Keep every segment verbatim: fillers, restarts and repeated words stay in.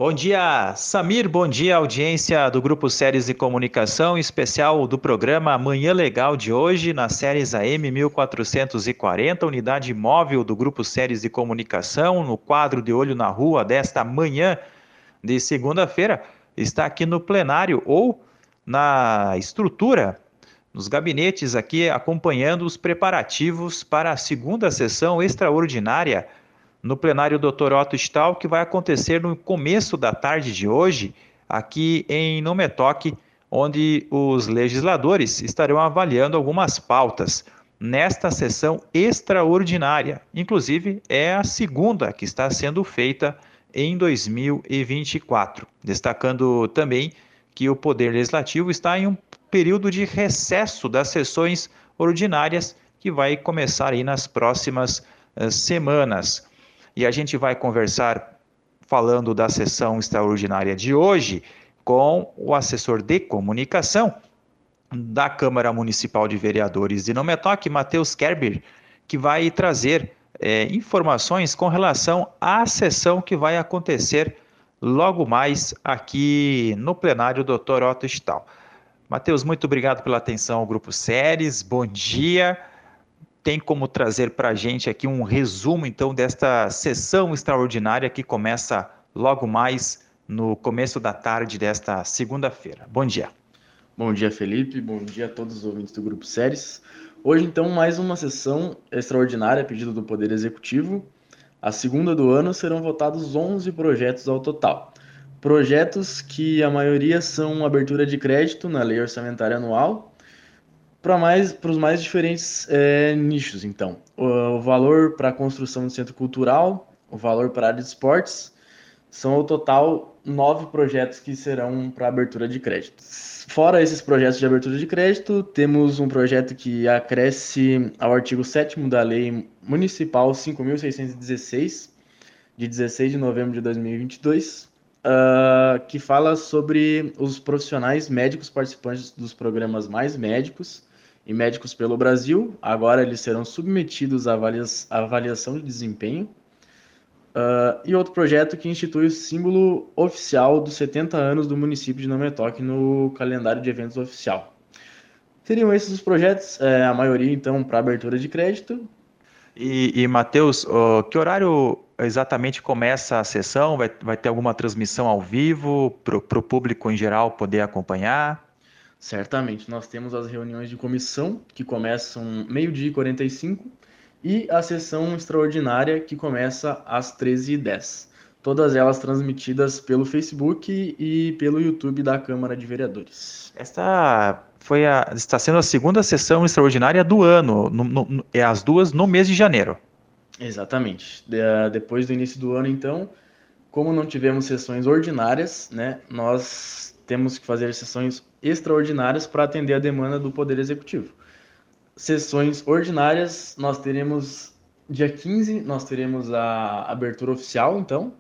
Bom dia, Samir. Bom dia, audiência do Grupo Séries e Comunicação, em especial do programa Manhã Legal de hoje, na Séries A M mil quatrocentos e quarenta, unidade móvel do Grupo Séries e Comunicação, no quadro de Olho na Rua desta manhã de segunda-feira, está aqui no plenário ou na estrutura, nos gabinetes aqui, acompanhando os preparativos para a segunda sessão extraordinária no plenário doutor Otto Stahl, que vai acontecer no começo da tarde de hoje, aqui em Nometoc, onde os legisladores estarão avaliando algumas pautas nesta sessão extraordinária. Inclusive, é a segunda que está sendo feita em dois mil e vinte e quatro. Destacando também que o Poder Legislativo está em um período de recesso das sessões ordinárias, que vai começar aí nas próximas uh, semanas. E a gente vai conversar, falando da sessão extraordinária de hoje, com o assessor de comunicação da Câmara Municipal de Vereadores de Nometoc, Matheus Kerber, que vai trazer é, informações com relação à sessão que vai acontecer logo mais aqui no plenário doutor Otto Stahl. Matheus, muito obrigado pela atenção ao Grupo Séries, bom dia. Tem como trazer para a gente aqui um resumo, então, desta sessão extraordinária que começa logo mais no começo da tarde desta segunda-feira. Bom dia. Bom dia, Felipe. Bom dia a todos os ouvintes do Grupo Séries. Hoje, então, mais uma sessão extraordinária a pedido do Poder Executivo. A segunda do ano serão votados onze projetos ao total. Projetos que a maioria são abertura de crédito na Lei Orçamentária Anual, para mais, para os mais diferentes é, nichos, então. O, o valor para a construção do centro cultural, o valor para a área de esportes, são ao total nove projetos que serão para abertura de crédito. Fora esses projetos de abertura de crédito, temos um projeto que acresce ao artigo sétimo da Lei Municipal cinco mil seiscentos e dezesseis, de dezesseis de novembro de dois mil e vinte e dois, uh, que fala sobre os profissionais médicos participantes dos programas Mais Médicos e Médicos pelo Brasil. Agora eles serão submetidos à avalia- à avaliação de desempenho. Uh, e outro projeto que institui o símbolo oficial dos setenta anos do município de Nometoc no calendário de eventos oficial. Seriam esses os projetos, é, a maioria então para abertura de crédito. E, e Matheus, uh, que horário exatamente começa a sessão? Vai, vai ter alguma transmissão ao vivo para o público em geral poder acompanhar? Certamente, nós temos as reuniões de comissão que começam meio-dia e quarenta e cinco e a sessão extraordinária que começa às treze e dez. Todas elas transmitidas pelo Facebook e pelo YouTube da Câmara de Vereadores. Esta foi a, está sendo a segunda sessão extraordinária do ano, no, no, é as duas no mês de janeiro. Exatamente. De, depois do início do ano, então, como não tivemos sessões ordinárias, né, nós temos que fazer sessões extraordinárias para atender a demanda do Poder Executivo. Sessões ordinárias, nós teremos dia quinze, nós teremos a abertura oficial, então,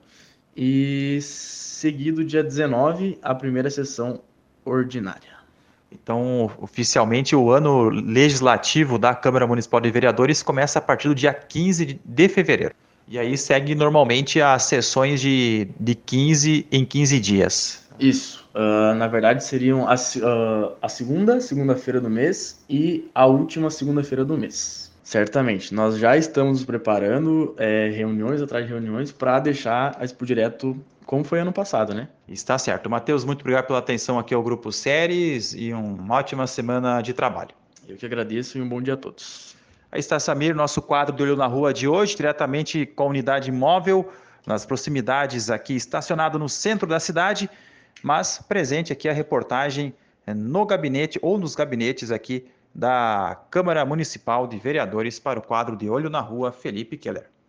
e seguido dia dezenove, a primeira sessão ordinária. Então, oficialmente, o ano legislativo da Câmara Municipal de Vereadores começa a partir do dia quinze de fevereiro. E aí segue normalmente as sessões de, de quinze em quinze dias. Isso. Uh, na verdade, seriam a, uh, a segunda, segunda-feira do mês e a última segunda-feira do mês. Certamente. Nós já estamos nos preparando é, reuniões atrás de reuniões para deixar a Expo Direto como foi ano passado, né? Está certo. Matheus, muito obrigado pela atenção aqui ao Grupo Séries e uma ótima semana de trabalho. Eu que agradeço e um bom dia a todos. Aí está Samir, nosso quadro do Olho na Rua de hoje, diretamente com a unidade móvel, nas proximidades aqui, estacionado no centro da cidade, mas presente aqui a reportagem no gabinete ou nos gabinetes aqui da Câmara Municipal de Vereadores para o quadro de Olho na Rua, Felipe Keller.